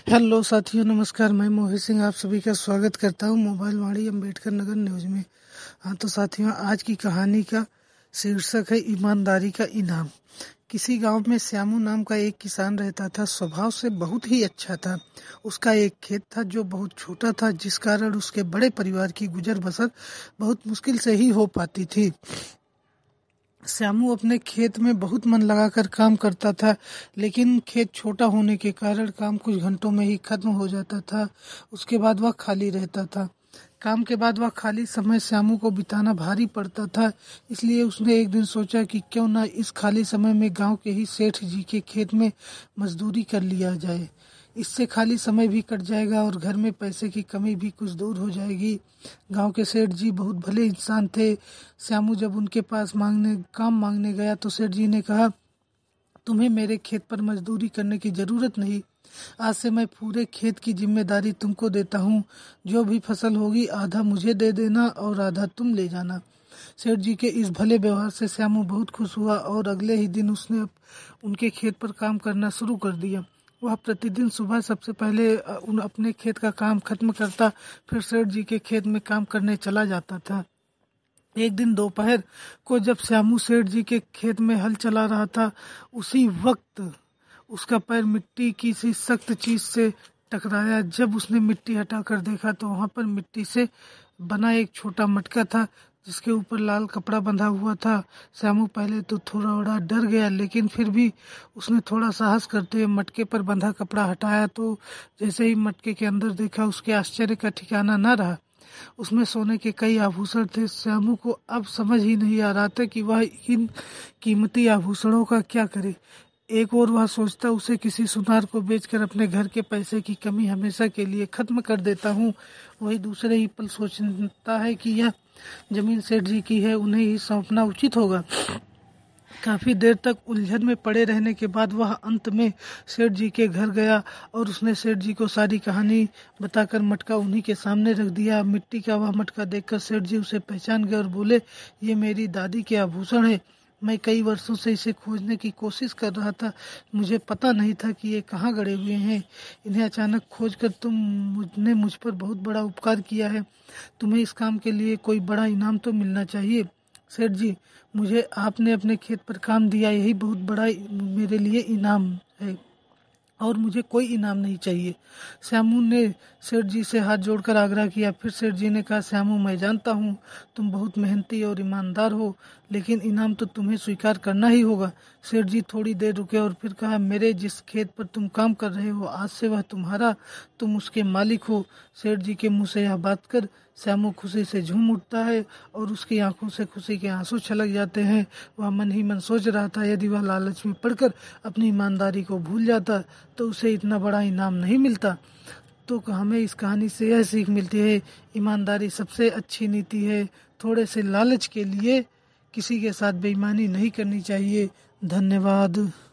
Hello साथियों, नमस्कार। मैं मोहित सिंह आप सभी का स्वागत करता हूं मोबाइल वाणी अम्बेडकर नगर न्यूज में। हाँ तो साथियों, आज की कहानी का शीर्षक है ईमानदारी का इनाम। किसी गांव में श्यामू नाम का एक किसान रहता था। स्वभाव से बहुत ही अच्छा था। उसका एक खेत था जो बहुत छोटा था, जिस कारण उसके बड़े परिवार की गुजर बसर बहुत मुश्किल से ही हो पाती थी। श्यामू अपने खेत में बहुत मन लगाकर काम करता था, लेकिन खेत छोटा होने के कारण काम कुछ घंटों में ही खत्म हो जाता था। उसके बाद वह खाली रहता था। काम के बाद वह खाली समय श्यामू को बिताना भारी पड़ता था। इसलिए उसने एक दिन सोचा कि क्यों न इस खाली समय में गांव के ही सेठ जी के खेत में मजदूरी कर लिया जाए। इससे खाली समय भी कट जाएगा और घर में पैसे की कमी भी कुछ दूर हो जाएगी। गांव के सेठ जी बहुत भले इंसान थे। श्यामू जब उनके पास काम मांगने गया तो सेठ जी ने कहा, तुम्हें मेरे खेत पर मजदूरी करने की जरूरत नहीं। आज से मैं पूरे खेत की जिम्मेदारी तुमको देता हूँ। जो भी फसल होगी आधा मुझे दे देना और आधा तुम ले जाना। सेठ जी के इस भले व्यवहार से श्यामू बहुत खुश हुआ और अगले ही दिन उसने उनके खेत पर काम करना शुरू कर दिया। वह प्रतिदिन सुबह सबसे पहले अपने खेत का काम खत्म करता, फिर सेठ जी के खेत में काम करने चला जाता था। एक दिन दोपहर को जब श्यामू सेठ जी के खेत में हल चला रहा था, उसी वक्त उसका पैर मिट्टी की सी सख्त चीज से टकराया। जब उसने मिट्टी हटाकर देखा तो वहां पर मिट्टी से बना एक छोटा मटका था, जिसके ऊपर लाल कपड़ा बंधा हुआ था। श्यामू पहले तो थोड़ा डर गया, लेकिन फिर भी उसने थोड़ा साहस करते हुए मटके पर बंधा कपड़ा हटाया। तो जैसे ही मटके के अंदर देखा, उसके आश्चर्य का ठिकाना न रहा। उसमें सोने के कई आभूषण थे। श्यामू को अब समझ ही नहीं आ रहा था कि वह इन कीमती आभूषणों का क्या करे। एक और वह सोचता, उसे किसी सुनार को बेचकर अपने घर के पैसे की कमी हमेशा के लिए खत्म कर देता हूँ। वही दूसरे ही पल सोचता है कि यह जमीन सेठ जी की है, उन्हें ही सौंपना उचित होगा। काफी देर तक उलझन में पड़े रहने के बाद वह अंत में सेठ जी के घर गया और उसने सेठ जी को सारी कहानी बताकर मटका उन्हीं के सामने रख दिया। मिट्टी का वह मटका देखकर सेठ जी उसे पहचान गए और बोले, ये मेरी दादी के आभूषण है। मैं कई वर्षों से इसे खोजने की कोशिश कर रहा था। मुझे पता नहीं था कि ये कहाँ गड़े हुए हैं। इन्हें अचानक खोजकर तुमने मुझ पर बहुत बड़ा उपकार किया है। तुम्हें इस काम के लिए कोई बड़ा इनाम तो मिलना चाहिए। सेठ जी, मुझे आपने अपने खेत पर काम दिया, यही बहुत बड़ा मेरे लिए इनाम है और मुझे कोई इनाम नहीं चाहिए। श्यामू ने सेठ जी से हाथ जोड़कर आग्रह किया। फिर सेठ जी ने कहा, श्यामू, मैं जानता हूँ तुम बहुत मेहनती और ईमानदार हो, लेकिन इनाम तो तुम्हें स्वीकार करना ही होगा। सेठ जी थोड़ी देर रुके और फिर कहा, मेरे जिस खेत पर तुम काम कर रहे हो, आज से वह तुम्हारा, तुम उसके मालिक हो। सेठ जी के मुंह से यह बात कर श्यामू खुशी से झूम उठता है और उसकी आंखों से खुशी के आंसू छलक जाते हैं। वह मन ही मन सोच रहा था, यदि वह लालच में पड़कर अपनी ईमानदारी को भूल जाता तो उसे इतना बड़ा इनाम नहीं मिलता। तो हमें इस कहानी से यह सीख मिलती है, ईमानदारी सबसे अच्छी नीति है। थोड़े से लालच के लिए किसी के साथ बेईमानी नहीं करनी चाहिए। धन्यवाद।